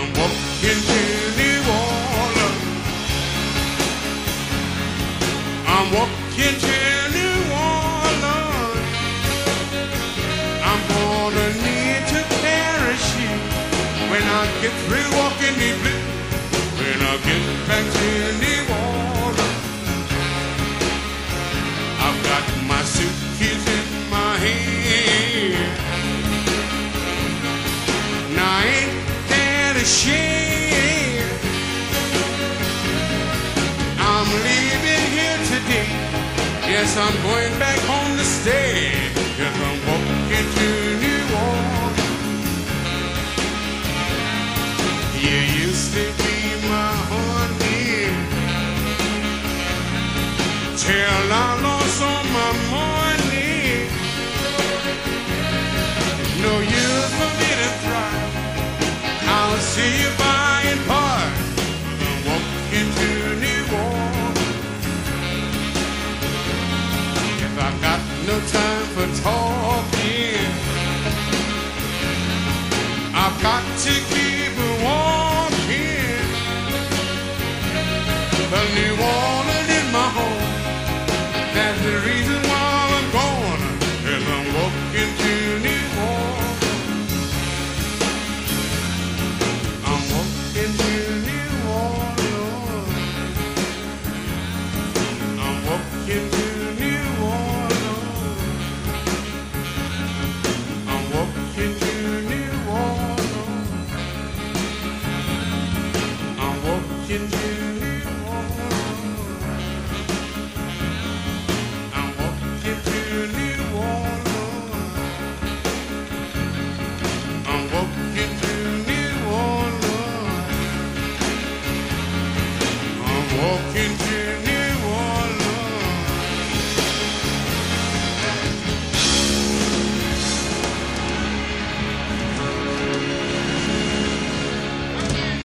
I'm walking to New Orleans. I'm walking to New Orleans. I'm gonna need to parachute when I get through walking the blue. When I get back to New Orleans, I've got my suitcase in my hand. Now ain't that a shame? I'm leaving here today. Yes, I'm going back home to stay. 'Cause I'm walking to New Orleans. You used to be my honey till I lost all my money. No use for me to try. I'll see you by and by. I'm walking to New Orleans. If I got no time for talking, I've got to get